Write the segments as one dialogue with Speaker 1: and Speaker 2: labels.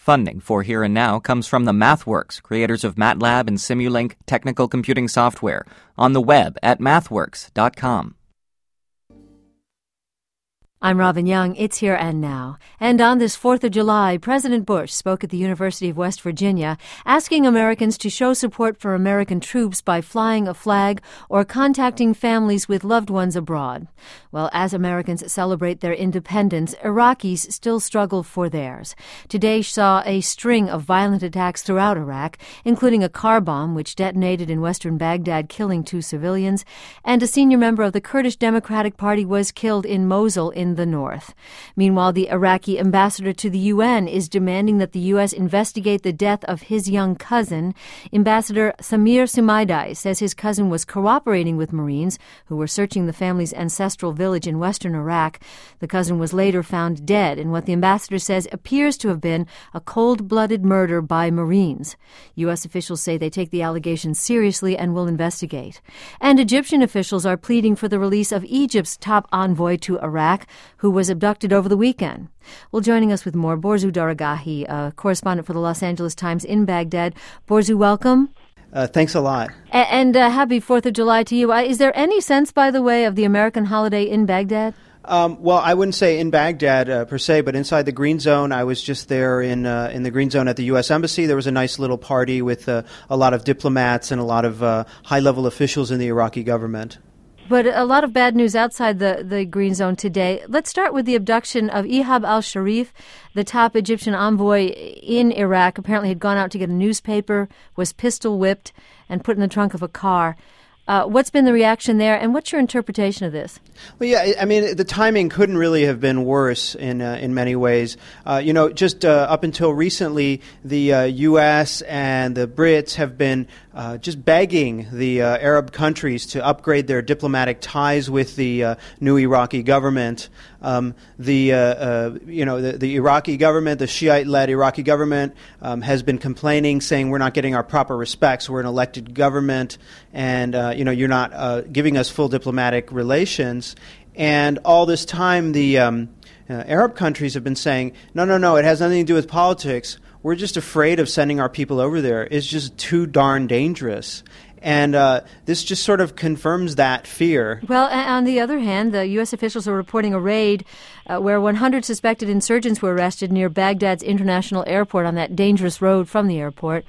Speaker 1: Funding for Here and Now comes from the MathWorks, creators of MATLAB and Simulink technical computing software, on the web at mathworks.com.
Speaker 2: I'm Robin Young. It's Here and Now. And on this 4th of July, President Bush spoke at the University of West Virginia, asking Americans to show support for American troops by flying a flag or contacting families with loved ones abroad. Well, as Americans celebrate their independence, Iraqis still struggle for theirs. Today saw a string of violent attacks throughout Iraq, including a car bomb which detonated in western Baghdad, killing 2 civilians, and a senior member of the Kurdish Democratic Party was killed in Mosul in the north. Meanwhile, the Iraqi ambassador to the UN is demanding that the U.S. investigate the death of his young cousin. Ambassador Samir Sumaidai says his cousin was cooperating with Marines who were searching the family's ancestral village in western Iraq. The cousin was later found dead in what the ambassador says appears to have been a cold-blooded murder by Marines. U.S. officials say they take the allegations seriously and will investigate. And Egyptian officials are pleading for the release of Egypt's top envoy to Iraq, who was abducted over the weekend. Well, joining us with more, Borzou Daragahi, a correspondent for the Los Angeles Times in Baghdad. Borzou, welcome.
Speaker 3: Thanks a lot.
Speaker 2: And happy 4th of July to you. Is there any sense, by the way, of the American holiday in Baghdad?
Speaker 3: Well, I wouldn't say in Baghdad per se, but inside the Green Zone. I was just there in the Green Zone at the U.S. Embassy. There was a nice little party with a lot of diplomats and a lot of high-level officials in the Iraqi government.
Speaker 2: But a lot of bad news outside the Green Zone today. Let's start with the abduction of Ihab al-Sharif, the top Egyptian envoy in Iraq. Apparently had gone out to get a newspaper, was pistol whipped, and put in the trunk of a car. What's been the reaction there, and what's your interpretation of this?
Speaker 3: Well, yeah, I mean, the timing couldn't really have been worse in many ways. Just up until recently, the U.S. and the Brits have been just begging the Arab countries to upgrade their diplomatic ties with the new Iraqi government. The Iraqi government, the Shiite-led Iraqi government, has been complaining, saying we're not getting our proper respects. We're an elected government, and you're not giving us full diplomatic relations. And all this time, the Arab countries have been saying, no, it has nothing to do with politics. We're just afraid of sending our people over there. It's just too darn dangerous. And this just sort of confirms that fear.
Speaker 2: Well, on the other hand, the U.S. officials are reporting a raid where 100 suspected insurgents were arrested near Baghdad's international airport on that dangerous road from the airport.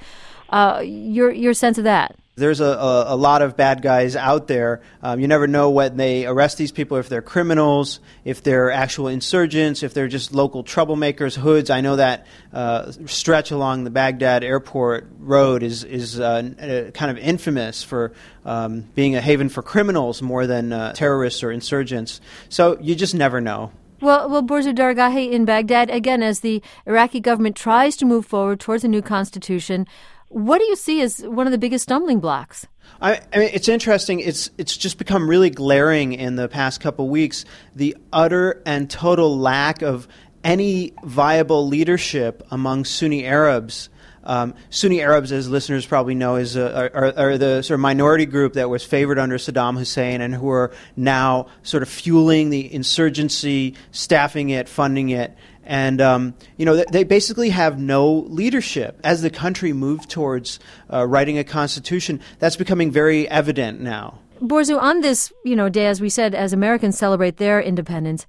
Speaker 2: Your sense of that?
Speaker 3: There's a lot of bad guys out there. You never know when they arrest these people, if they're criminals, if they're actual insurgents, if they're just local troublemakers, hoods. I know that stretch along the Baghdad airport road is kind of infamous for being a haven for criminals more than terrorists or insurgents. So you just never know.
Speaker 2: Well, Borzou Daragahi in Baghdad, again, as the Iraqi government tries to move forward towards a new constitution, what do you see as one of the biggest stumbling blocks?
Speaker 3: I mean, it's interesting. It's just become really glaring in the past couple weeks, the utter and total lack of any viable leadership among Sunni Arabs. Sunni Arabs, as listeners probably know, are the sort of minority group that was favored under Saddam Hussein and who are now sort of fueling the insurgency, staffing it, funding it. And, they basically have no leadership. As the country moved towards writing a constitution, that's becoming very evident now.
Speaker 2: Borzou, on this, day, as we said, as Americans celebrate their independence,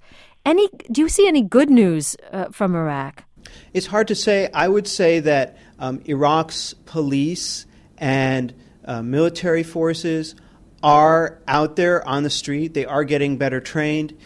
Speaker 2: do you see any good news from Iraq?
Speaker 3: It's hard to say. I would say that Iraq's police and military forces are out there on the street. They are getting better trained.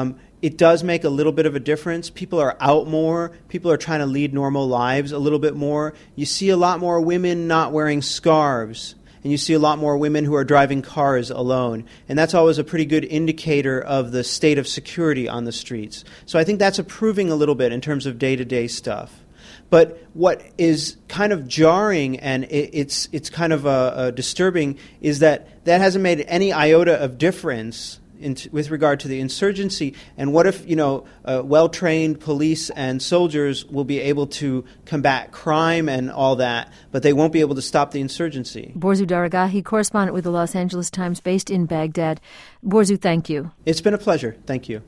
Speaker 3: It does make a little bit of a difference. People are out more. People are trying to lead normal lives a little bit more. You see a lot more women not wearing scarves, and you see a lot more women who are driving cars alone. And that's always a pretty good indicator of the state of security on the streets. So I think that's improving a little bit in terms of day-to-day stuff. But what is kind of jarring and it's kind of disturbing is that hasn't made any iota of difference with regard to the insurgency. And what if, well-trained police and soldiers will be able to combat crime and all that, but they won't be able to stop the insurgency?
Speaker 2: Borzou Daragahi, correspondent with the Los Angeles Times based in Baghdad. Borzou, thank you.
Speaker 3: It's been a pleasure. Thank you.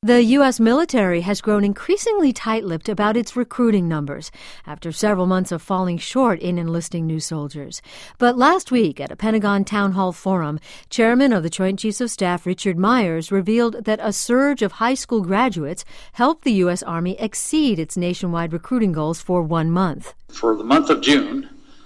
Speaker 2: The U.S. military has grown increasingly tight-lipped about its recruiting numbers after several months of falling short in enlisting new soldiers. But last week at a Pentagon Town Hall forum, Chairman of the Joint Chiefs of Staff Richard Myers revealed that a surge of high school graduates helped the U.S. Army exceed its nationwide recruiting goals for 1 month.
Speaker 4: For the month of June,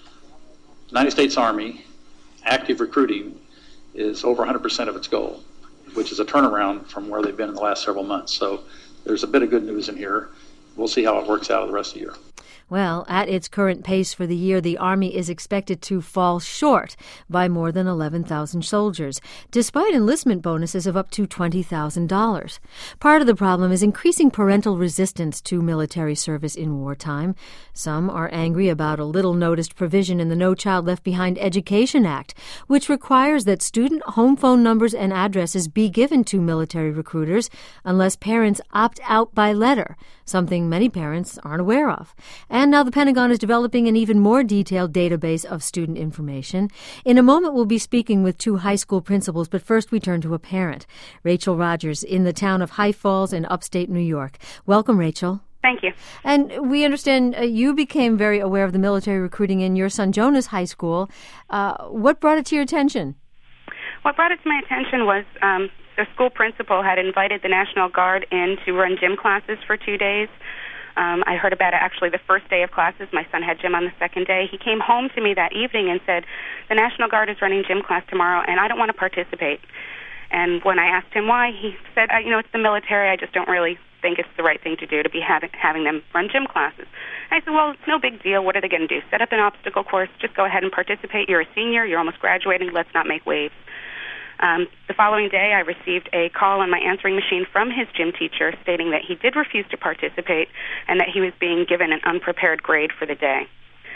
Speaker 4: the United States Army active recruiting is over 100% of its goal, which is a turnaround from where they've been in the last several months. So there's a bit of good news in here. We'll see how it works out the rest of the year.
Speaker 2: Well, at its current pace for the year, the Army is expected to fall short by more than 11,000 soldiers, despite enlistment bonuses of up to $20,000. Part of the problem is increasing parental resistance to military service in wartime. Some are angry about a little-noticed provision in the No Child Left Behind Education Act, which requires that student home phone numbers and addresses be given to military recruiters unless parents opt out by letter, something many parents aren't aware of. And now the Pentagon is developing an even more detailed database of student information. In a moment, we'll be speaking with two high school principals, but first we turn to a parent, Rachel Rogers, in the town of High Falls in upstate New York. Welcome, Rachel.
Speaker 5: Thank you.
Speaker 2: And we understand you became very aware of the military recruiting in your son Jonah's high school. What brought it to your attention?
Speaker 5: What brought it to my attention was the school principal had invited the National Guard in to run gym classes for 2 days. I heard about it actually the first day of classes. My son had gym on the second day. He came home to me that evening and said, the National Guard is running gym class tomorrow, and I don't want to participate. And when I asked him why, he said, it's the military. I just don't really think it's the right thing to do to be having them run gym classes. I said, well, it's no big deal. What are they going to do? Set up an obstacle course. Just go ahead and participate. You're a senior. You're almost graduating. Let's not make waves. The following day, I received a call on my answering machine from his gym teacher stating that he did refuse to participate and that he was being given an unprepared grade for the day.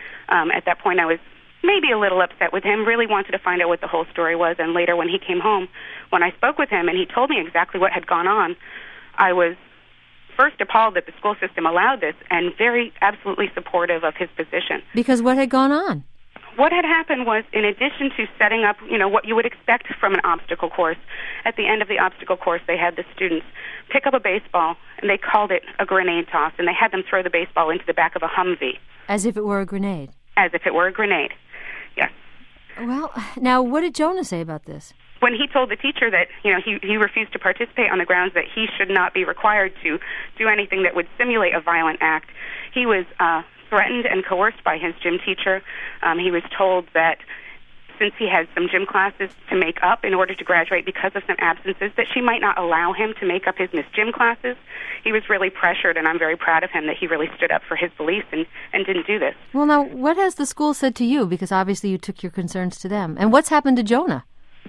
Speaker 5: At that point, I was maybe a little upset with him, really wanted to find out what the whole story was, and later when he came home, when I spoke with him and he told me exactly what had gone on, I was first appalled that the school system allowed this and very absolutely supportive of his position.
Speaker 2: Because what had gone on?
Speaker 5: What had happened was, in addition to setting up, what you would expect from an obstacle course, at the end of the obstacle course, they had the students pick up a baseball, and they called it a grenade toss, and they had them throw the baseball into the back of a Humvee.
Speaker 2: As if it were a grenade?
Speaker 5: As if it were a grenade, yes.
Speaker 2: Well, now, what did Jonah say about this?
Speaker 5: When he told the teacher that, he refused to participate on the grounds that he should not be required to do anything that would simulate a violent act, he was threatened and coerced by his gym teacher. He was told that since he has some gym classes to make up in order to graduate because of some absences, that she might not allow him to make up his missed gym classes. He was really pressured, and I'm very proud of him that he really stood up for his beliefs and didn't do this.
Speaker 2: Well, now, what has the school said to you? Because obviously you took your concerns to them. And what's happened to Jonah?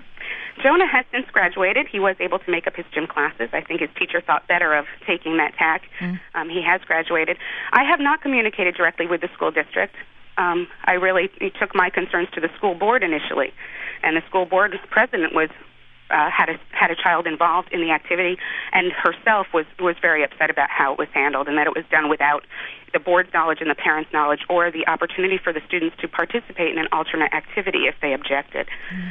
Speaker 5: Jonah has since graduated. He was able to make up his gym classes. I think his teacher thought better of taking that tack. He has graduated. I have not communicated directly with the school district. I really took my concerns to the school board initially, and the school board president was had a child involved in the activity, and herself was very upset about how it was handled and that it was done without the board's knowledge and the parents' knowledge or the opportunity for the students to participate in an alternate activity if they objected.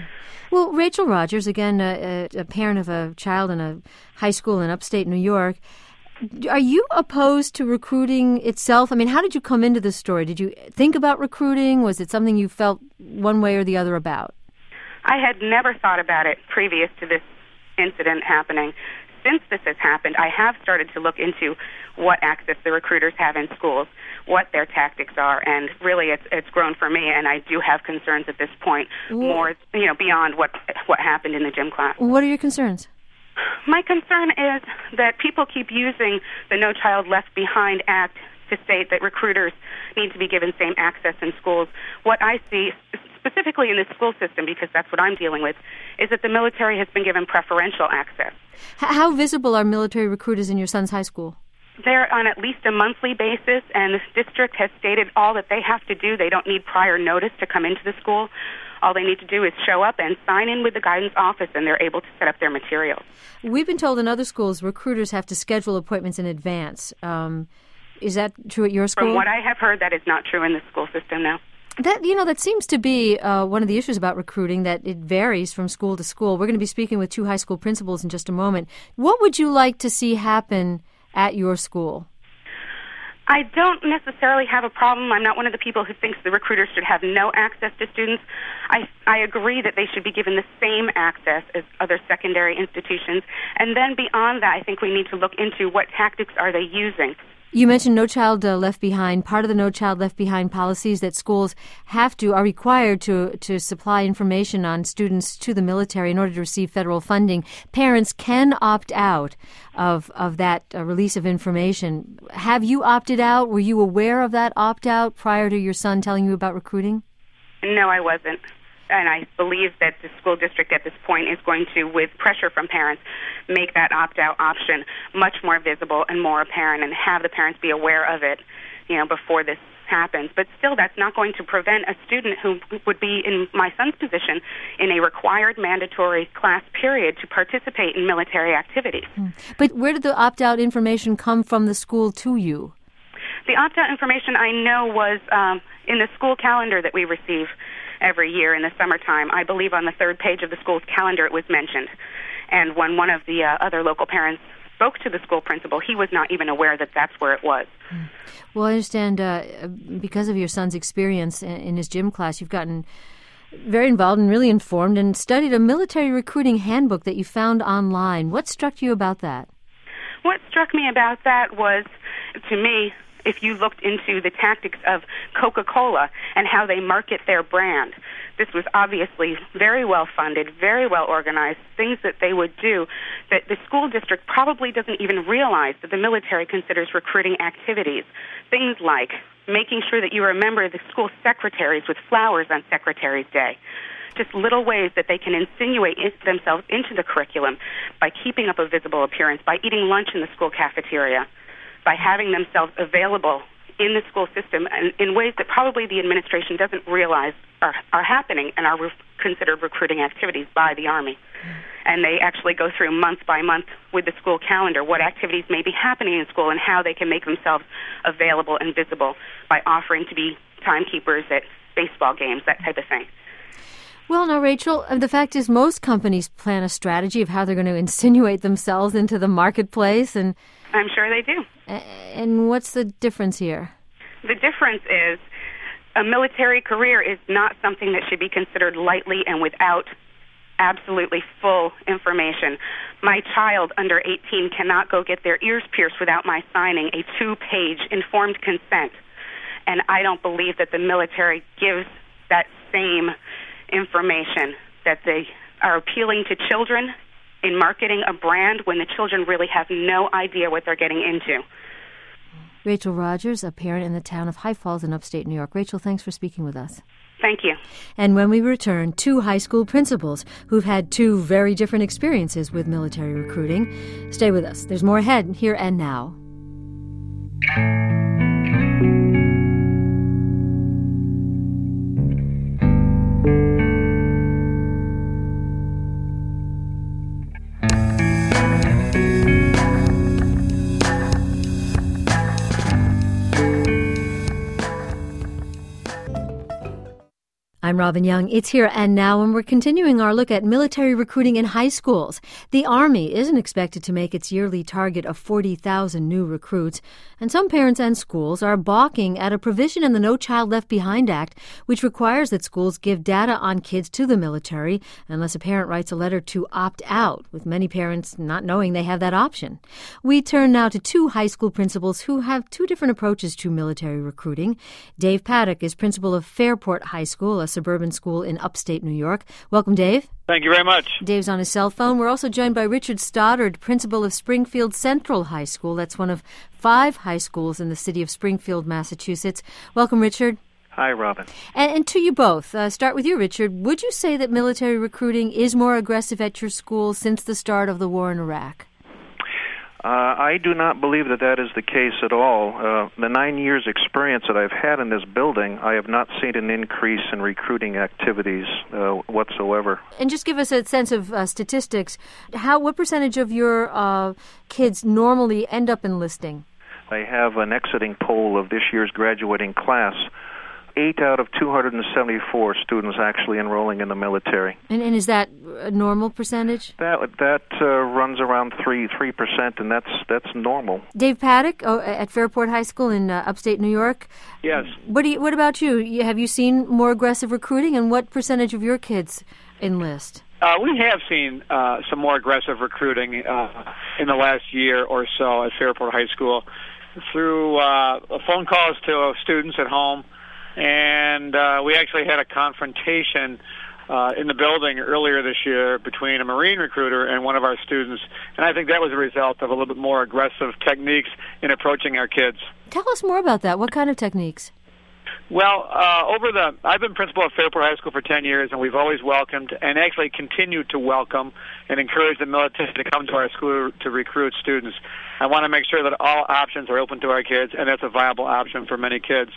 Speaker 2: Well, Rachel Rogers, again, a parent of a child in a high school in upstate New York, are you opposed to recruiting itself? I mean, how did you come into this story? Did you think about recruiting? Was it something you felt one way or the other about?
Speaker 5: I had never thought about it previous to this incident happening. Since this has happened, I have started to look into what access the recruiters have in schools, what their tactics are, and really it's grown for me, and I do have concerns at this point, more beyond what happened in the gym class.
Speaker 2: What are your concerns?
Speaker 5: My concern is that people keep using the No Child Left Behind Act to state that recruiters need to be given same access in schools. What I see specifically in the school system, because that's what I'm dealing with, is that the military has been given preferential access.
Speaker 2: How visible are military recruiters in your son's high school?
Speaker 5: They're on at least a monthly basis, and the district has stated all that they have to do. They don't need prior notice to come into the school. All they need to do is show up and sign in with the guidance office, and they're able to set up their materials.
Speaker 2: We've been told in other schools recruiters have to schedule appointments in advance. Is that true at your school?
Speaker 5: From what I have heard, that is not true in the school system now.
Speaker 2: That seems to be one of the issues about recruiting, that it varies from school to school. We're going to be speaking with two high school principals in just a moment. What would you like to see happen at your school?
Speaker 5: I don't necessarily have a problem. I'm not one of the people who thinks the recruiters should have no access to students. I agree that they should be given the same access as other secondary institutions. And then beyond that, I think we need to look into what tactics are they using.
Speaker 2: You mentioned No Child Left Behind. Part of the No Child Left Behind policies that schools are required to supply information on students to the military in order to receive federal funding. Parents can opt out of that release of information. Have you opted out? Were you aware of that opt-out prior to your son telling you about recruiting?
Speaker 5: No, I wasn't. And I believe that the school district at this point is going to, with pressure from parents, make that opt-out option much more visible and more apparent, and have the parents be aware of it, before this happens. But still, that's not going to prevent a student who would be in my son's position in a required mandatory class period to participate in military activities.
Speaker 2: But where did the opt-out information come from the school to you?
Speaker 5: The opt-out information I know was in the school calendar that we receive every year in the summertime. I believe on the third page of the school's calendar it was mentioned. And when one of the other local parents spoke to the school principal, he was not even aware that that's where it was.
Speaker 2: Well, I understand because of your son's experience in his gym class, you've gotten very involved and really informed and studied a military recruiting handbook that you found online. What struck you about that?
Speaker 5: What struck me about that was, to me, if you looked into the tactics of Coca-Cola and how they market their brand, this was obviously very well funded, very well organized, things that they would do that the school district probably doesn't even realize that the military considers recruiting activities. Things like making sure that you remember the school secretaries with flowers on Secretary's Day. Just little ways that they can insinuate themselves into the curriculum by keeping up a visible appearance, by eating lunch in the school cafeteria, by having themselves available in the school system and in ways that probably the administration doesn't realize are happening and are considered recruiting activities by the Army. And they actually go through month by month with the school calendar what activities may be happening in school and how they can make themselves available and visible by offering to be timekeepers at baseball games, that type of thing.
Speaker 2: Well, now, Rachel, the fact is most companies plan a strategy of how they're going to insinuate themselves into the marketplace, and
Speaker 5: I'm sure they do.
Speaker 2: And what's the difference here?
Speaker 5: The difference is a military career is not something that should be considered lightly and without absolutely full information. My child under 18 cannot go get their ears pierced without my signing a 2-page informed consent. And I don't believe that the military gives that same information, that they are appealing to children in marketing a brand when the children really have no idea what they're getting into.
Speaker 2: Rachel Rogers, a parent in the town of High Falls in upstate New York. Rachel, thanks for speaking with us.
Speaker 5: Thank you.
Speaker 2: And when we return, two high school principals who've had two very different experiences with military recruiting. Stay with us. There's more ahead, here and now. I'm Robin Young. It's Here and Now, and we're continuing our look at military recruiting in high schools. The Army isn't expected to make its yearly target of 40,000 new recruits, and some parents and schools are balking at a provision in the No Child Left Behind Act, which requires that schools give data on kids to the military unless a parent writes a letter to opt out, with many parents not knowing they have that option. We turn now to two high school principals who have two different approaches to military recruiting. Dave Paddock is principal of Fairport High School, a suburban school in upstate New York. Welcome, Dave.
Speaker 6: Thank you very much.
Speaker 2: Dave's on his cell phone. We're also joined by Richard Stoddard, principal of Springfield Central High School. That's one of 5 high schools in the city of Springfield, Massachusetts. Welcome, Richard.
Speaker 6: Hi, Robin.
Speaker 2: And to you both. Start with you, Richard. Would you say that military recruiting is more aggressive at your school since the start of the war in Iraq?
Speaker 6: I do not believe that is the case at all. The 9 years experience that I've had in this building, I have not seen an increase in recruiting activities whatsoever.
Speaker 2: And just give us a sense of statistics. What percentage of your kids normally end up enlisting?
Speaker 6: I have an exiting poll of this year's graduating class 8 out of 274 students actually enrolling in the military.
Speaker 2: And is that a normal percentage?
Speaker 6: That runs around 3%, and that's normal.
Speaker 2: Dave Paddock at Fairport High School in upstate New York.
Speaker 7: Yes.
Speaker 2: What about you? Have you seen more aggressive recruiting, and what percentage of your kids enlist?
Speaker 7: We have seen some more aggressive recruiting in the last year or so at Fairport High School through phone calls to students at home, and we actually had a confrontation in the building earlier this year between a Marine recruiter and one of our students, and I think that was a result of a little bit more aggressive techniques in approaching our kids.
Speaker 2: Tell us more about that. What kind of techniques?
Speaker 7: Well, I've been principal at Fairport High School for 10 years, and we've always welcomed and actually continue to welcome and encourage the military to come to our school to recruit students. I want to make sure that all options are open to our kids, and that's a viable option for many kids.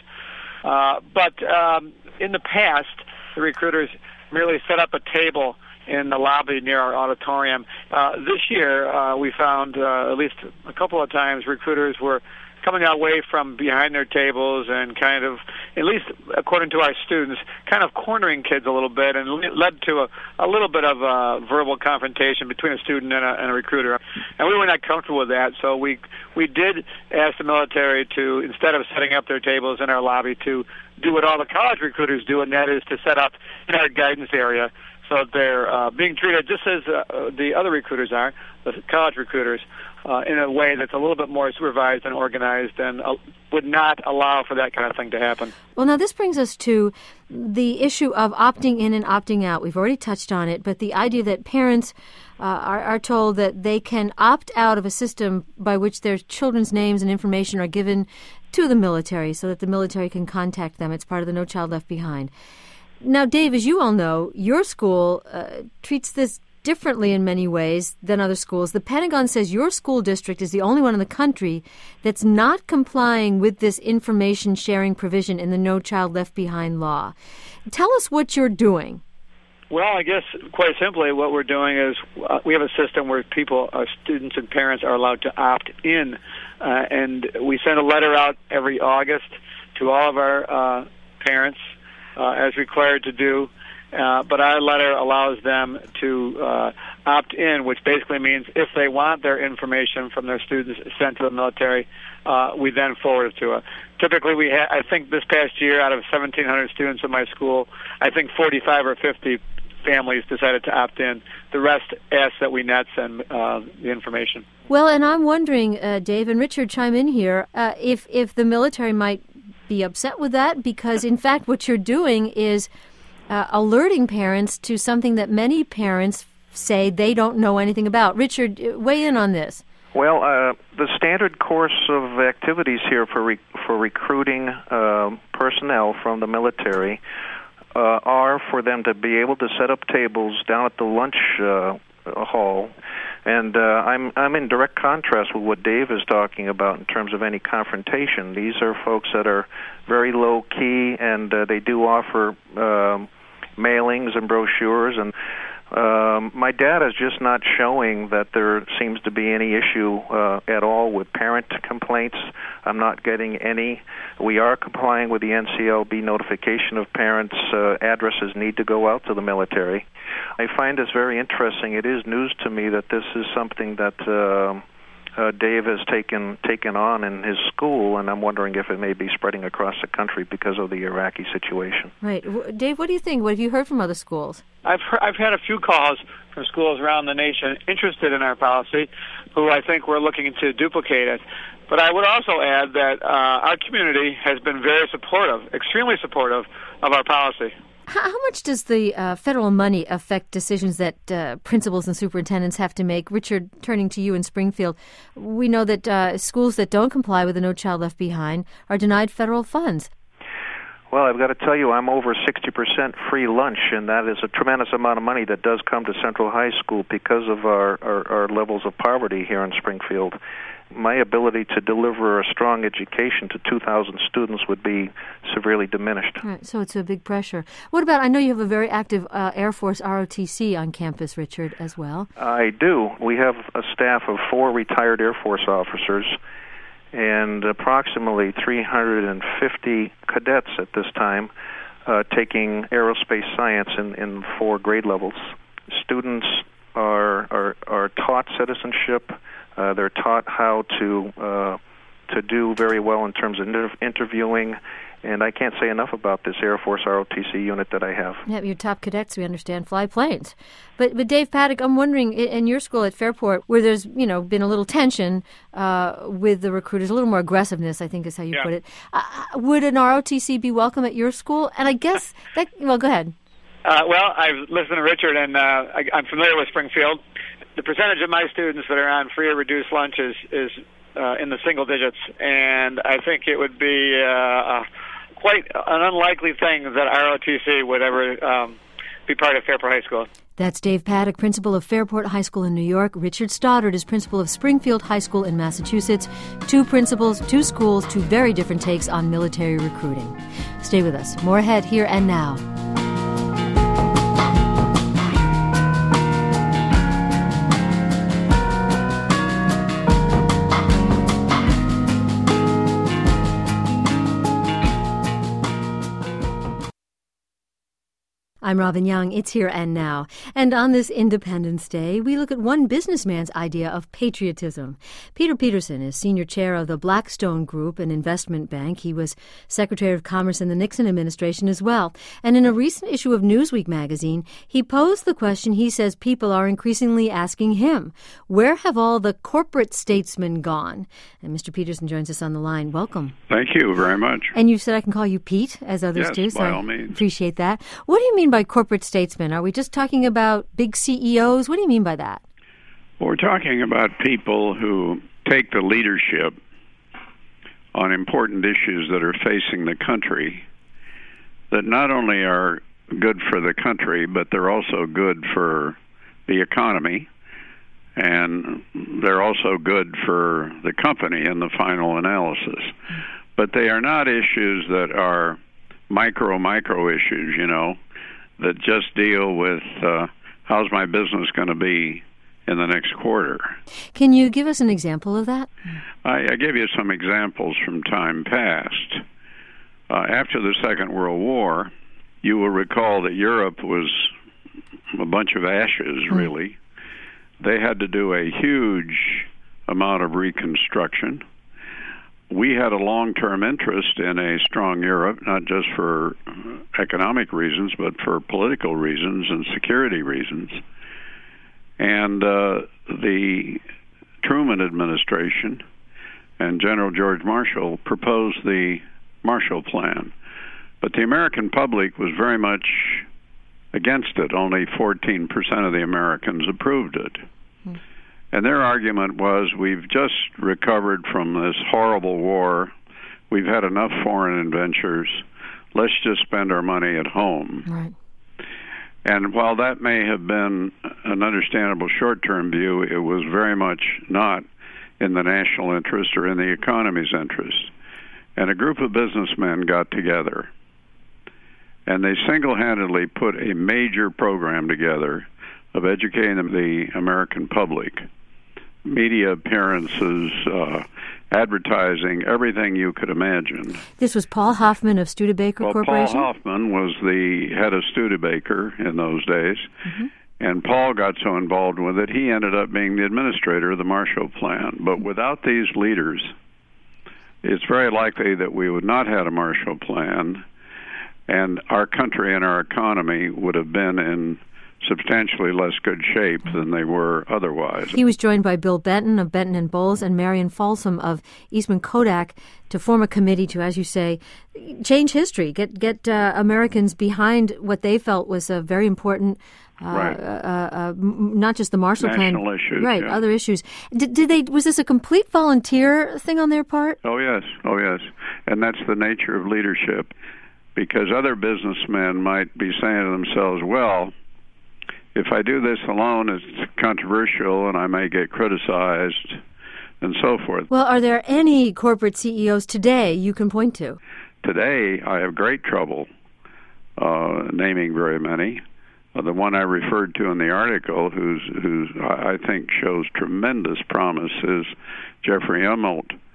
Speaker 7: But in the past, the recruiters merely set up a table in the lobby near our auditorium. This year, we found at least a couple of times recruiters were coming away from behind their tables and kind of, at least according to our students, kind of cornering kids a little bit, and led to a little bit of a verbal confrontation between a student and a recruiter. And we were not comfortable with that, so we did ask the military to, instead of setting up their tables in our lobby, to do what all the college recruiters do, and that is to set up in our guidance area so that they're being treated just as the other recruiters are, the college recruiters, in a way that's a little bit more supervised and organized and would not allow for that kind of thing to happen.
Speaker 2: Well, now this brings us to the issue of opting in and opting out. We've already touched on it, but the idea that parents are told that they can opt out of a system by which their children's names and information are given to the military so that the military can contact them. It's part of the No Child Left Behind. Now, Dave, as you all know, your school treats this differently in many ways than other schools. The Pentagon says your school district is the only one in the country that's not complying with this information sharing provision in the No Child Left Behind law. Tell us what you're doing.
Speaker 7: Well, I guess quite simply what we're doing is we have a system where students and parents are allowed to opt in, and we send a letter out every August to all of our parents as required to do. But our letter allows them to opt in, which basically means if they want their information from their students sent to the military, we then forward it to them. Typically, I think this past year, out of 1,700 students in my school, I think 45 or 50 families decided to opt in. The rest asked that we not send the information.
Speaker 2: Well, and I'm wondering, Dave, and Richard, chime in here, if the military might be upset with that, because, in fact, what you're doing is alerting parents to something that many parents say they don't know anything about. Richard, weigh in on this.
Speaker 6: Well, the standard course of activities here for recruiting personnel from the military are for them to be able to set up tables down at the lunch hall. And I'm in direct contrast with what Dave is talking about in terms of any confrontation. These are folks that are very low key, and they do offer mailings and brochures. And my data is just not showing that there seems to be any issue at all with parent complaints. I'm not getting any. We are complying with the NCLB notification of parents. Addresses need to go out to the military. I find this very interesting. It is news to me that this is something that Dave has taken on in his school, and I'm wondering if it may be spreading across the country because of the Iraqi situation.
Speaker 2: Right. Dave, what do you think? What have you heard from other schools?
Speaker 7: I've had a few calls from schools around the nation interested in our policy who I think we're looking to duplicate it. But I would also add that our community has been very supportive, extremely supportive of our policy.
Speaker 2: How much does the federal money affect decisions that principals and superintendents have to make? Richard, turning to you in Springfield, we know that schools that don't comply with the No Child Left Behind are denied federal funds.
Speaker 6: Well, I've got to tell you, I'm over 60% free lunch, and that is a tremendous amount of money that does come to Central High School because of our levels of poverty here in Springfield. My ability to deliver a strong education to 2,000 students would be severely diminished.
Speaker 2: Right, so it's a big pressure. What about, I know you have a very active Air Force ROTC on campus, Richard, as well.
Speaker 6: I do. We have a staff of 4 retired Air Force officers, and approximately 350 cadets at this time taking aerospace science in 4 grade levels. Students are taught citizenship. They're taught how to do very well in terms of interviewing. And I can't say enough about this Air Force ROTC unit that I have.
Speaker 2: Yeah, your top cadets, we understand, fly planes. But Dave Paddock, I'm wondering, in your school at Fairport, where there's been a little tension with the recruiters, a little more aggressiveness, I think is how you put it. Would an ROTC be welcome at your school? And I guess well, go ahead.
Speaker 7: Well, I've listened to Richard, and I'm familiar with Springfield. The percentage of my students that are on free or reduced lunch is in the single digits, and I think it would be quite an unlikely thing that ROTC would ever be part of Fairport High School.
Speaker 2: That's Dave Paddock, principal of Fairport High School in New York. Richard Stoddard is principal of Springfield High School in Massachusetts. 2 principals, 2 schools, 2 very different takes on military recruiting. Stay with us. More ahead here and now. I'm Robin Young. It's Here and Now. And on this Independence Day, we look at one businessman's idea of patriotism. Peter Peterson is senior chair of the Blackstone Group, an investment bank. He was Secretary of Commerce in the Nixon administration as well. And in a recent issue of Newsweek magazine, he posed the question he says people are increasingly asking him. Where have all the corporate statesmen gone? And Mr. Peterson joins us on the line. Welcome.
Speaker 8: Thank you very much.
Speaker 2: And you said I can call you Pete, as others do.
Speaker 8: Yes, by all means.
Speaker 2: Appreciate that. What do you mean by corporate statesmen? Are we just talking about big CEOs? What do you mean by that?
Speaker 8: Well, we're talking about people who take the leadership on important issues that are facing the country that not only are good for the country, but they're also good for the economy, and they're also good for the company in the final analysis. But they are not issues that are micro issues, that just deal with how's my business going to be in the next quarter.
Speaker 2: Can you give us an example of that?
Speaker 8: I gave you some examples from time past. After the Second World War, you will recall that Europe was a bunch of ashes, really. They had to do a huge amount of reconstruction. We had a long-term interest in a strong Europe, not just for economic reasons, but for political reasons and security reasons. And the Truman administration and General George Marshall proposed the Marshall Plan. But the American public was very much against it. Only 14% of the Americans approved it. And their argument was, we've just recovered from this horrible war. We've had enough foreign adventures. Let's just spend our money at home.
Speaker 2: Right.
Speaker 8: And while that may have been an understandable short-term view, it was very much not in the national interest or in the economy's interest. And a group of businessmen got together, and they single-handedly put a major program together of educating the American public. Media appearances, advertising, everything you could imagine.
Speaker 2: This was Paul Hoffman of Studebaker Corporation?
Speaker 8: Paul Hoffman was the head of Studebaker in those days, and Paul got so involved with it, he ended up being the administrator of the Marshall Plan. But without these leaders, it's very likely that we would not have a Marshall Plan, and our country and our economy would have been in substantially less good shape than they were otherwise.
Speaker 2: He was joined by Bill Benton of Benton and Bowles and Marion Folsom of Eastman Kodak to form a committee to, as you say, change history, get Americans behind what they felt was a very important, not just the Marshall Plan,
Speaker 8: national issues,
Speaker 2: right? Other issues. Did they? Was this a complete volunteer thing on their part?
Speaker 8: Oh yes, and that's the nature of leadership, because other businessmen might be saying to themselves, well, if I do this alone, it's controversial and I may get criticized and so forth.
Speaker 2: Well, are there any corporate CEOs today you can point to?
Speaker 8: Today, I have great trouble naming very many. The one I referred to in the article, who's I think shows tremendous promise, is Jeffrey Immelt,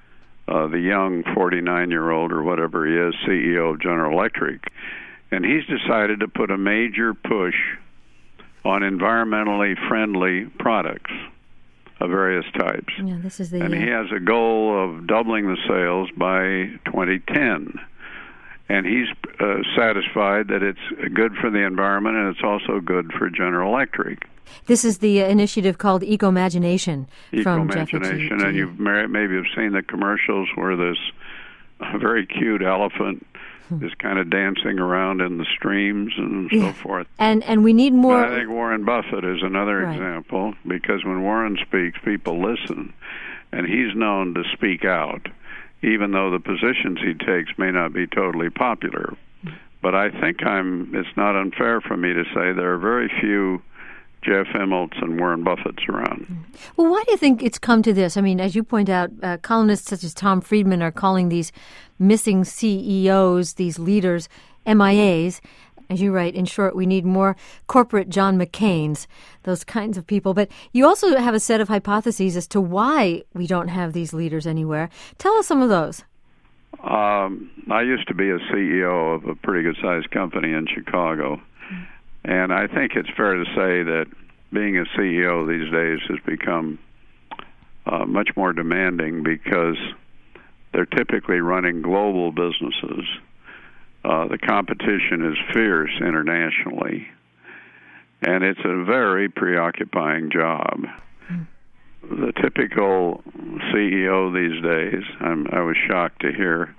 Speaker 8: the young 49-year-old or whatever he is, CEO of General Electric, and he's decided to put a major push on environmentally friendly products of various types.
Speaker 2: Yeah, this is the,
Speaker 8: and he has a goal of doubling the sales by 2010. And he's satisfied that it's good for the environment and it's also good for General Electric.
Speaker 2: This is the initiative called Ecomagination from Jeff.
Speaker 8: Ecomagination, and you maybe have seen the commercials where this very cute elephant is kind of dancing around in the streams and so forth.
Speaker 2: And we need more.
Speaker 8: I think Warren Buffett is another example, because when Warren speaks, people listen, and he's known to speak out, even though the positions he takes may not be totally popular. But I think it's not unfair for me to say there are very few Jeff Immelt and Warren Buffett's around.
Speaker 2: Well, why do you think it's come to this? I mean, as you point out, columnists such as Tom Friedman are calling these missing CEOs, these leaders, MIAs. As you write, in short, we need more corporate John McCains, those kinds of people. But you also have a set of hypotheses as to why we don't have these leaders anywhere. Tell us some of those.
Speaker 8: I used to be a CEO of a pretty good-sized company in Chicago. And I think it's fair to say that being a CEO these days has become much more demanding, because they're typically running global businesses. The competition is fierce internationally, and it's a very preoccupying job. The typical CEO these days, I was shocked to hear,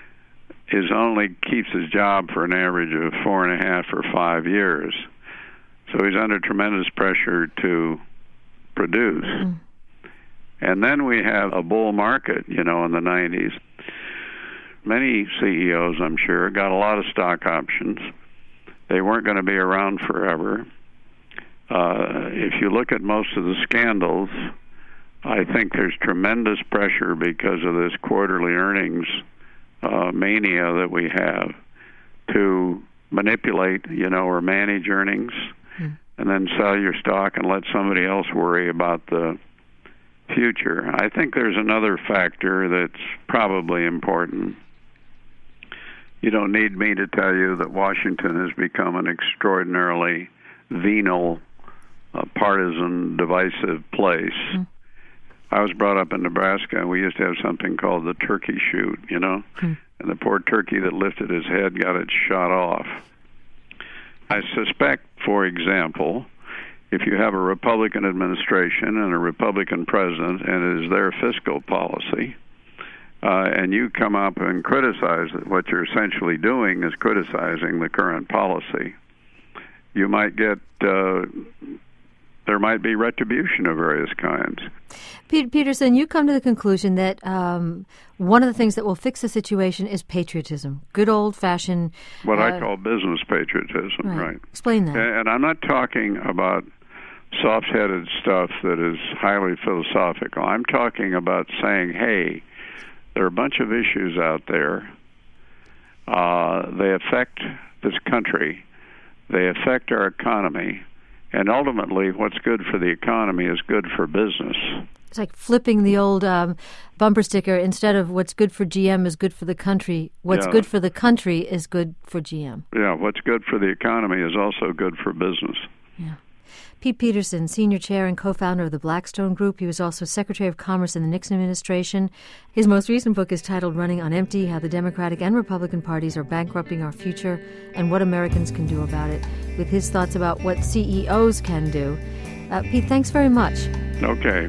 Speaker 8: keeps his job for an average of 4.5 or 5 years. So he's under tremendous pressure to produce. And then we have a bull market, in the 90s. Many CEOs, I'm sure, got a lot of stock options. They weren't going to be around forever. If you look at most of the scandals, I think there's tremendous pressure because of this quarterly earnings mania that we have to manipulate, or manage earnings, and then sell your stock and let somebody else worry about the future. I think there's another factor that's probably important. You don't need me to tell you that Washington has become an extraordinarily venal, partisan, divisive place. I was brought up in Nebraska, and we used to have something called the turkey shoot, and the poor turkey that lifted his head got it shot off. I suspect, for example, if you have a Republican administration and a Republican president, and it is their fiscal policy, and you come up and criticize it, what you're essentially doing is criticizing the current policy, you might get... there might be retribution of various kinds.
Speaker 2: Peterson, you come to the conclusion that one of the things that will fix the situation is patriotism, good old-fashioned...
Speaker 8: What I call business patriotism, right.
Speaker 2: Explain that.
Speaker 8: And I'm not talking about soft-headed stuff that is highly philosophical. I'm talking about saying, hey, there are a bunch of issues out there. They affect this country. They affect our economy. And ultimately, what's good for the economy is good for business.
Speaker 2: It's like flipping the old bumper sticker. Instead of what's good for GM is good for the country, what's good for the country is good for GM.
Speaker 8: Yeah, what's good for the economy is also good for business.
Speaker 2: Yeah. Pete Peterson, senior chair and co-founder of the Blackstone Group. He was also Secretary of Commerce in the Nixon administration. His most recent book is titled Running on Empty, How the Democratic and Republican Parties Are Bankrupting Our Future and What Americans Can Do About It, with his thoughts about what CEOs can do. Pete, thanks very much.
Speaker 8: Okay.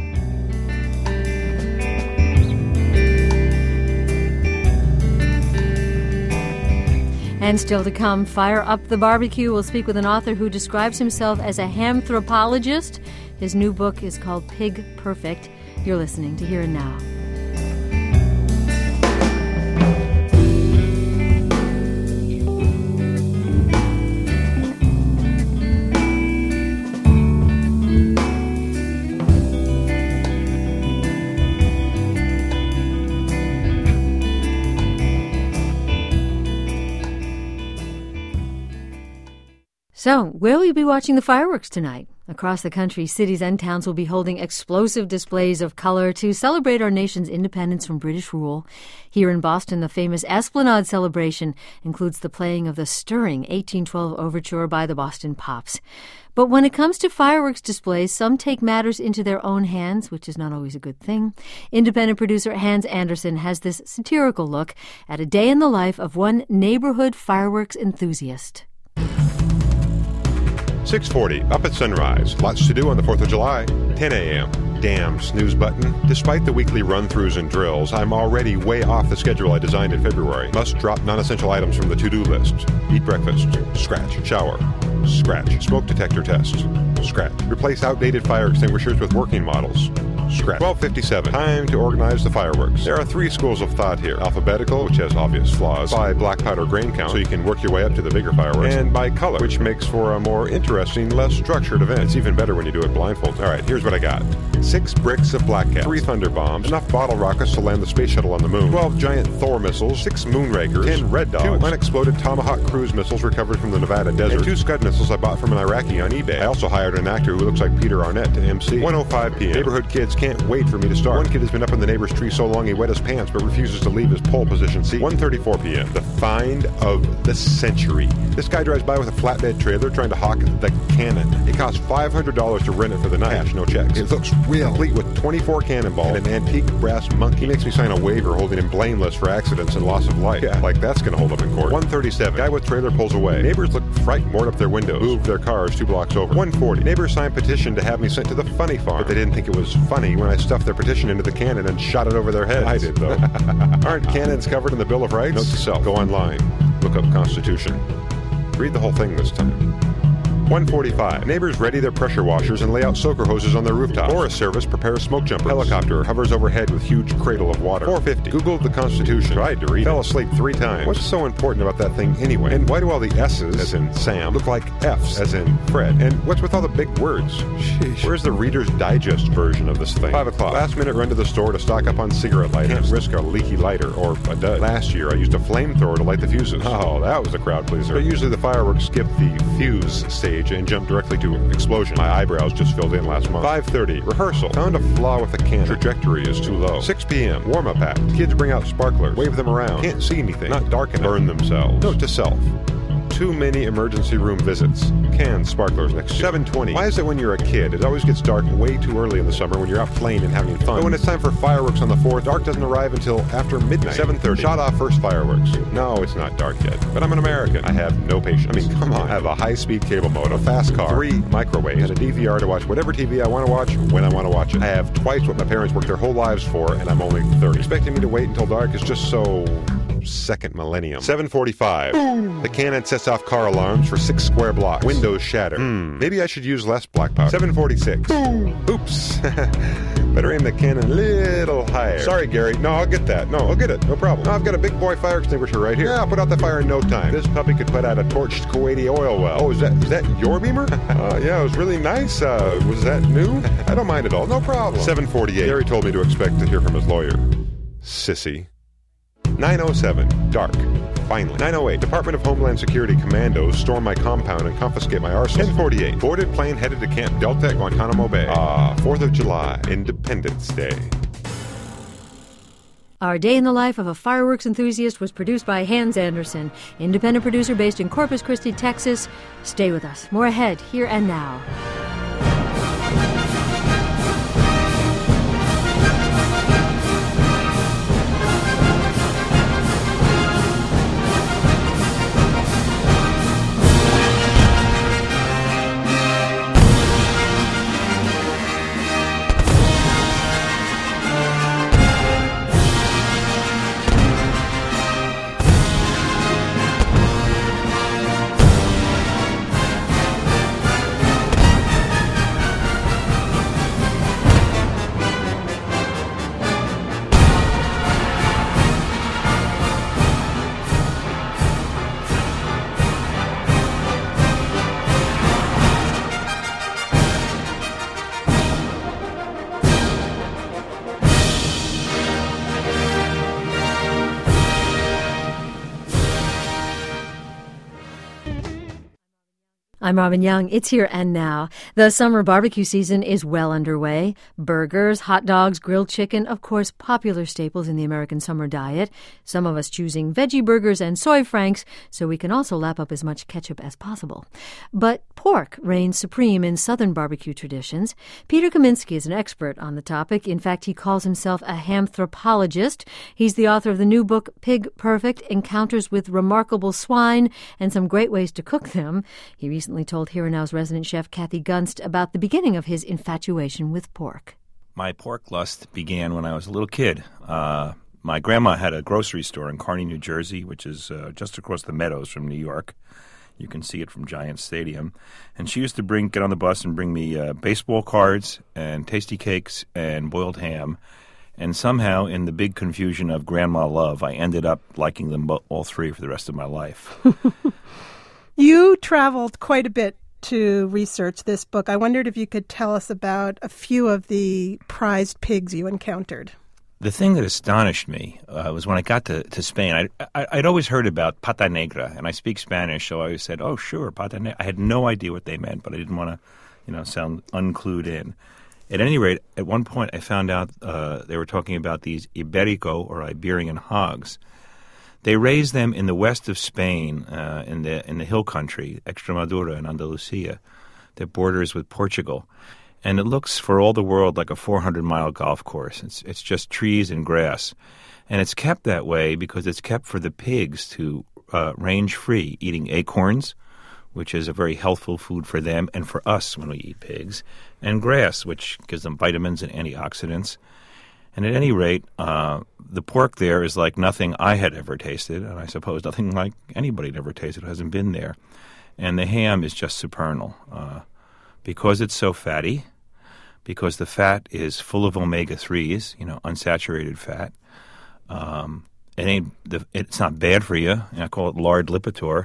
Speaker 2: And still to come, Fire Up the Barbecue. We'll speak with an author who describes himself as a hamthropologist. His new book is called Pig Perfect. You're listening to Here and Now. So, where will you be watching the fireworks tonight? Across the country, cities and towns will be holding explosive displays of color to celebrate our nation's independence from British rule. Here in Boston, the famous Esplanade celebration includes the playing of the stirring 1812 overture by the Boston Pops. But when it comes to fireworks displays, some take matters into their own hands, which is not always a good thing. Independent producer Hans Anderson has this satirical look at a day in the life of one neighborhood fireworks enthusiast.
Speaker 9: 6:40, up at sunrise. Lots to do on the 4th of July. 10 a.m. Damn snooze button. Despite the weekly run-throughs and drills, I'm already way off the schedule I designed in February. Must drop non-essential items from the to-do list. Eat breakfast. Scratch. Shower. Scratch. Smoke detector test. Scratch. Replace outdated fire extinguishers with working models. Scratch. 12:57. Time to organize the fireworks. There are 3 schools of thought here. Alphabetical, which has obvious flaws. By black powder grain count, so you can work your way up to the bigger fireworks. And by color, which makes for a more interesting, less structured event. It's even better when you do it blindfolded. All right, here's what I got. 6 bricks of Black Cat, 3 Thunder Bombs, enough bottle rockets to land the space shuttle on the moon, 12 giant Thor missiles, 6 Moonrakers, 10 Red Dogs, 2 unexploded Tomahawk cruise missiles recovered from the Nevada desert, and 2 Scud missiles I bought from an Iraqi on eBay. I also hired an actor who looks like Peter Arnett to MC. 1:05 p.m. Neighborhood kids can't wait for me to start. One kid has been up in the neighbor's tree so long he wet his pants but refuses to leave his pole position seat. 1:34 p.m. The find of the century. This guy drives by with a flatbed trailer trying to hawk the Cannon. It costs $500 to rent it for the night. Cash, no checks. It looks real. Complete with 24 cannonballs and an antique brass monkey. He makes me sign a waiver holding him blameless for accidents and loss of life. Yeah, like that's going to hold up in court. 1:37. Guy with trailer pulls away. Neighbors look frightened, moored up their windows, moved their cars 2 blocks over. 1:40. Neighbors signed petition to have me sent to the funny farm, but they didn't think it was funny when I stuffed their petition into the cannon and shot it over their heads. I did, though. Aren't cannons covered in the Bill of Rights? Note to self. Go online. Look up Constitution. Read the whole thing this time. 1:45. Neighbors ready their pressure washers and lay out soaker hoses on their rooftop. Forest Service prepares smoke jumpers. Helicopter hovers overhead with huge cradle of water. 4:50. Googled the Constitution. Tried to read. Fell asleep 3 times. What's so important about that thing anyway? And why do all the S's, as in Sam, look like F's, as in Fred? And what's with all the big words? Sheesh. Where's the Reader's Digest version of this thing? 5 o'clock. Last minute run to the store to stock up on cigarette lighters. Can't risk a leaky lighter or a dud. Last year I used a flamethrower to light the fuses. Oh, that was a crowd pleaser. But usually the fireworks skip the fuse stage and jump directly to explosion. My eyebrows just filled in last month. 5:30. Rehearsal. Found a flaw with the cannon. Trajectory is too low. 6 p.m. Warm-up act. Kids bring out sparklers. Wave them around. Can't see anything. Not dark enough. Burn themselves. Note to self. Too many emergency room visits. Can sparklers next year. 7:20. Why is it when you're a kid, it always gets dark way too early in the summer when you're out playing and having fun? But when it's time for fireworks on the 4th, dark doesn't arrive until after midnight. 7:30. Shot off first fireworks. No, it's not dark yet. But I'm an American. I have no patience. I mean, come on. I have a high-speed cable modem, a fast car, 3 microwaves, and a DVR to watch whatever TV I want to watch when I want to watch it. I have twice what my parents worked their whole lives for, and I'm only 30. Expecting me to wait until dark is just so... second millennium. 7:45. Boom. The cannon sets off car alarms for 6 square blocks. Windows shatter. Maybe I should use less black powder. 7:46. Boom. Oops. Better aim the cannon a little higher. Sorry, Gary. No, I'll get that. No, I'll get it. No problem. No, I've got a big boy fire extinguisher right here. Yeah, I'll put out the fire in no time. This puppy could put out a torched Kuwaiti oil well. Oh, is that your beamer? Yeah, it was really nice. Was that new? I don't mind at all. No problem. 7:48. Gary told me to expect to hear from his lawyer. Sissy. 9:07. Dark. Finally. 9:08. Department of Homeland Security commandos storm my compound and confiscate my arsenal. 10:48. Boarded plane headed to Camp Delta at Guantanamo Bay. 4th of July. Independence Day.
Speaker 2: Our Day in the Life of a Fireworks Enthusiast was produced by Hans Anderson, independent producer based in Corpus Christi, Texas. Stay with us. More ahead, here and now. I'm Robin Young. It's here and now. The summer barbecue season is well underway. Burgers, hot dogs, grilled chicken, of course, popular staples in the American summer diet. Some of us choosing veggie burgers and soy franks so we can also lap up as much ketchup as possible. But pork reigns supreme in Southern barbecue traditions. Peter Kaminsky is an expert on the topic. In fact, he calls himself a hamthropologist. He's the author of the new book, Pig Perfect, Encounters with Remarkable Swine and Some Great Ways to Cook Them. He recently told Here and Now's resident chef Kathy Gunst about the beginning of his infatuation with pork.
Speaker 10: My pork lust began when I was a little kid. My grandma had a grocery store in Kearney, New Jersey, which is just across the meadows from New York. You can see it from Giant Stadium. And she used to get on the bus and bring me baseball cards and tasty cakes and boiled ham. And somehow, in the big confusion of grandma love, I ended up liking them all three for the rest of my life.
Speaker 11: You traveled quite a bit to research this book. I wondered if you could tell us about a few of the prized pigs you encountered.
Speaker 10: The thing that astonished me was when I got to Spain. I'd always heard about pata negra, and I speak Spanish, so I always said, "Oh, sure, pata negra." I had no idea what they meant, but I didn't want to, sound unclued in. At any rate, at one point, I found out they were talking about these Iberico or Iberian hogs. They raise them in the west of Spain, in the hill country, Extremadura and Andalusia, that borders with Portugal. And it looks, for all the world, like a 400-mile golf course. It's just trees and grass. And it's kept that way because it's kept for the pigs to range free, eating acorns, which is a very healthful food for them and for us when we eat pigs, and grass, which gives them vitamins and antioxidants. And at any rate, the pork there is like nothing I had ever tasted, and I suppose nothing like anybody had ever tasted who hasn't been there. And the ham is just supernal. Because it's so fatty, because the fat is full of omega-3s, unsaturated fat. It's not bad for you. I call it lard Lipitor.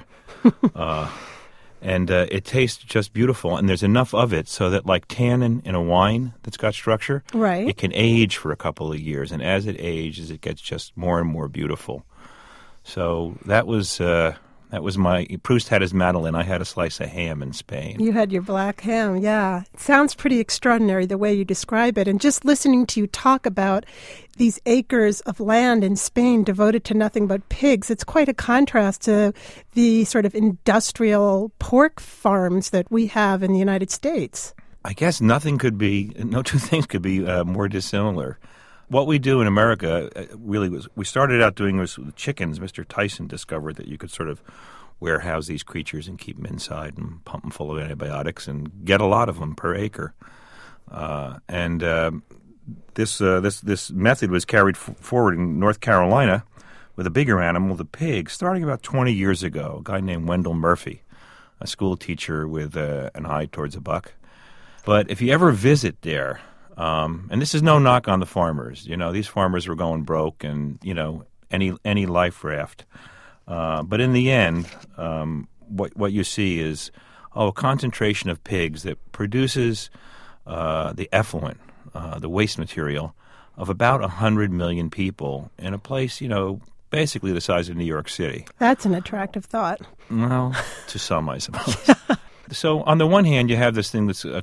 Speaker 10: And it tastes just beautiful, and there's enough of it so that, like tannin in a wine that's got structure,
Speaker 11: right,
Speaker 10: it can age for a couple of years, and as it ages, it gets just more and more beautiful. So that was my Proust had his Madeleine. I had a slice of ham in Spain.
Speaker 11: You had your black ham, yeah. It sounds pretty extraordinary the way you describe it. And just listening to you talk about these acres of land in Spain devoted to nothing but pigs, it's quite a contrast to the sort of industrial pork farms that we have in the United States.
Speaker 10: I guess no two things could be more dissimilar. What we do in America really was, we started out doing this with chickens. Mr. Tyson discovered that you could sort of warehouse these creatures and keep them inside and pump them full of antibiotics and get a lot of them per acre. This method was carried forward in North Carolina with a bigger animal, the pig, starting about 20 years ago. A guy named Wendell Murphy, a school teacher with an eye towards a buck. But if you ever visit there, and this is no knock on the farmers. These farmers were going broke and, any life raft. But in the end, what you see is a concentration of pigs that produces the effluent, the waste material, of about 100 million people in a place, basically the size of New York City.
Speaker 11: That's an attractive thought.
Speaker 10: Well, to some, I suppose. So on the one hand, you have this thing that's it's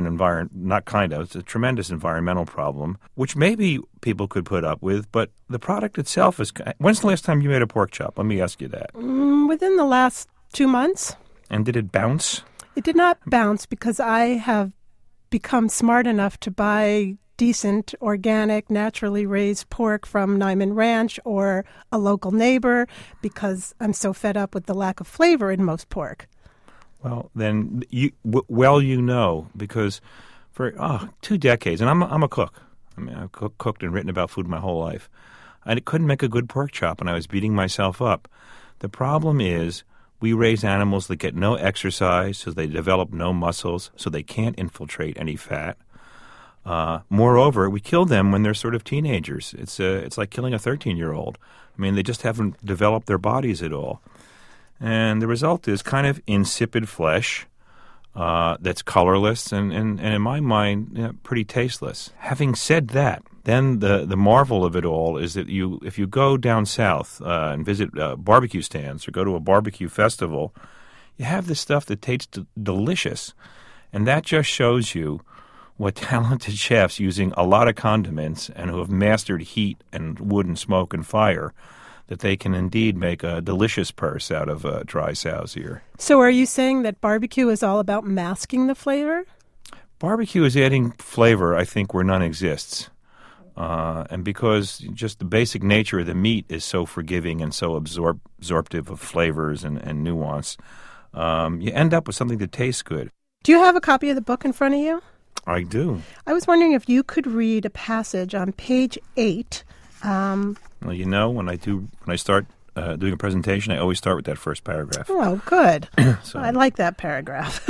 Speaker 10: a tremendous environmental problem, which maybe people could put up with, but the product itself is... When's the last time you made a pork chop? Let me ask you that.
Speaker 11: Within the last 2 months.
Speaker 10: And did it bounce?
Speaker 11: It did not bounce because I have become smart enough to buy decent, organic, naturally raised pork from Nyman Ranch or a local neighbor because I'm so fed up with the lack of flavor in most pork.
Speaker 10: Well, then, because for 2 decades, and I'm a cook. I mean, I've cooked and written about food my whole life. I couldn't make a good pork chop, and I was beating myself up. The problem is we raise animals that get no exercise, so they develop no muscles, so they can't infiltrate any fat. Moreover, we kill them when they're sort of teenagers. It's like killing a 13-year-old. I mean, they just haven't developed their bodies at all. And the result is kind of insipid flesh that's colorless and in my mind, pretty tasteless. Having said that, then the marvel of it all is that if you go down south and visit barbecue stands or go to a barbecue festival, you have this stuff that tastes delicious. And that just shows you what talented chefs using a lot of condiments and who have mastered heat and wood and smoke and fire, that they can indeed make a delicious purse out of a dry sow's ear.
Speaker 11: So are you saying that barbecue is all about masking the flavor?
Speaker 10: Barbecue is adding flavor, I think, where none exists. And because just the basic nature of the meat is so forgiving and so absorptive of flavors and nuance, you end up with something that tastes good.
Speaker 11: Do you have a copy of the book in front of you?
Speaker 10: I do.
Speaker 11: I was wondering if you could read a passage on page 8.
Speaker 10: Well, when I start doing a presentation, I always start with that first paragraph.
Speaker 11: Oh, good.
Speaker 10: So,
Speaker 11: I like that paragraph.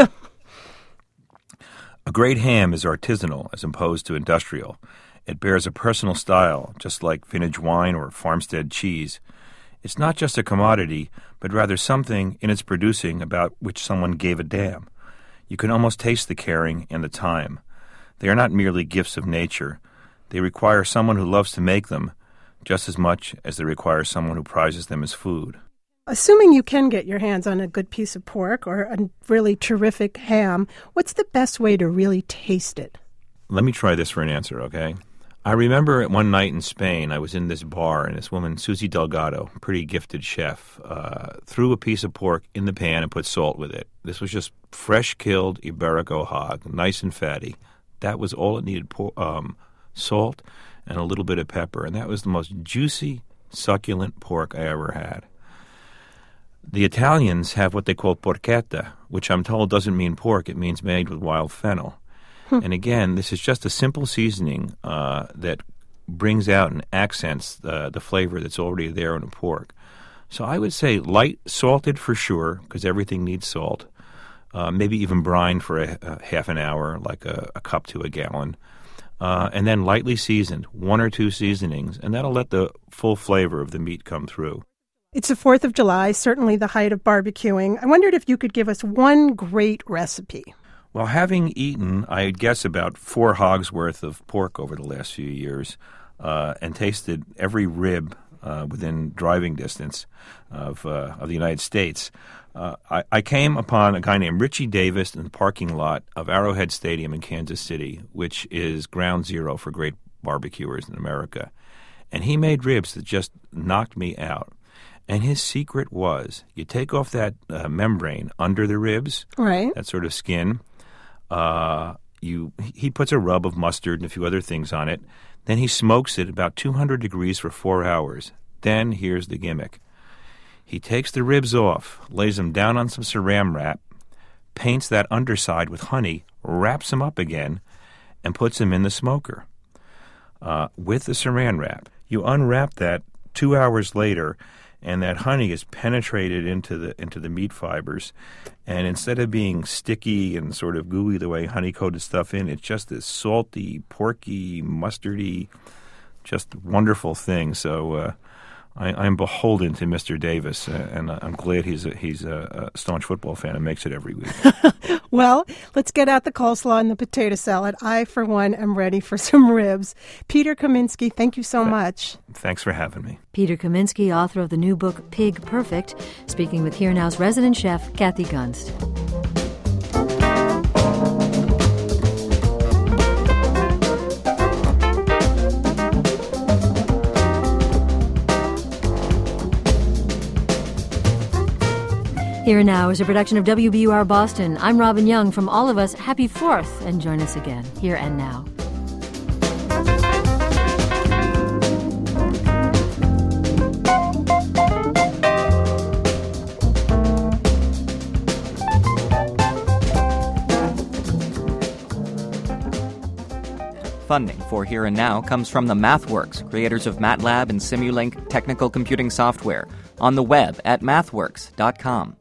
Speaker 10: A great ham is artisanal as opposed to industrial. It bears a personal style, just like vintage wine or farmstead cheese. It's not just a commodity, but rather something in its producing about which someone gave a damn. You can almost taste the caring and the time. They are not merely gifts of nature. They require someone who loves to make them, just as much as they require someone who prizes them as food.
Speaker 11: Assuming you can get your hands on a good piece of pork or a really terrific ham, what's the best way to really taste it?
Speaker 10: Let me try this for an answer, okay? I remember one night in Spain, I was in this bar, and this woman, Susie Delgado, pretty gifted chef, threw a piece of pork in the pan and put salt with it. This was just fresh-killed Iberico hog, nice and fatty. That was all it needed, salt and a little bit of pepper, and that was the most juicy, succulent pork I ever had. The Italians have what they call porchetta, which I'm told doesn't mean pork, it means made with wild fennel. And again, this is just a simple seasoning that brings out and accents the flavor that's already there in the pork. So I would say light salted for sure, because everything needs salt. Maybe even brine for a half an hour, like a cup to a gallon. And then lightly seasoned, 1 or 2 seasonings, and that'll let the full flavor of the meat come through.
Speaker 11: It's the 4th of July, certainly the height of barbecuing. I wondered if you could give us one great recipe.
Speaker 10: Well, having eaten, I guess, about 4 hogs worth of pork over the last few years, and tasted every rib within driving distance of the United States, I came upon a guy named Richie Davis in the parking lot of Arrowhead Stadium in Kansas City, which is ground zero for great barbecuers in America. And he made ribs that just knocked me out. And his secret was you take off that membrane under the ribs,
Speaker 11: right?
Speaker 10: That sort of skin. He puts a rub of mustard and a few other things on it. Then he smokes it about 200 degrees for 4 hours. Then here's the gimmick. He takes the ribs off, lays them down on some Saran wrap, paints that underside with honey, wraps them up again, and puts them in the smoker with the Saran wrap. You unwrap that 2 hours later, and that honey is penetrated into the meat fibers, and instead of being sticky and sort of gooey the way honey-coated stuff it's just this salty, porky, mustardy, just wonderful thing. So I'm beholden to Mr. Davis, and I'm glad he's a staunch football fan and makes it every week.
Speaker 11: Well, let's get out the coleslaw and the potato salad. I, for one, am ready for some ribs. Peter Kaminsky, thank you so much.
Speaker 10: Thanks for having me.
Speaker 2: Peter Kaminsky, author of the new book, Pig Perfect, speaking with Here Now's resident chef, Kathy Gunst. Here Now is a production of WBUR Boston. I'm Robin Young. From all of us, happy 4th, and join us again, Here and Now.
Speaker 1: Funding for Here and Now comes from the MathWorks, creators of MATLAB and Simulink technical computing software, on the web at mathworks.com.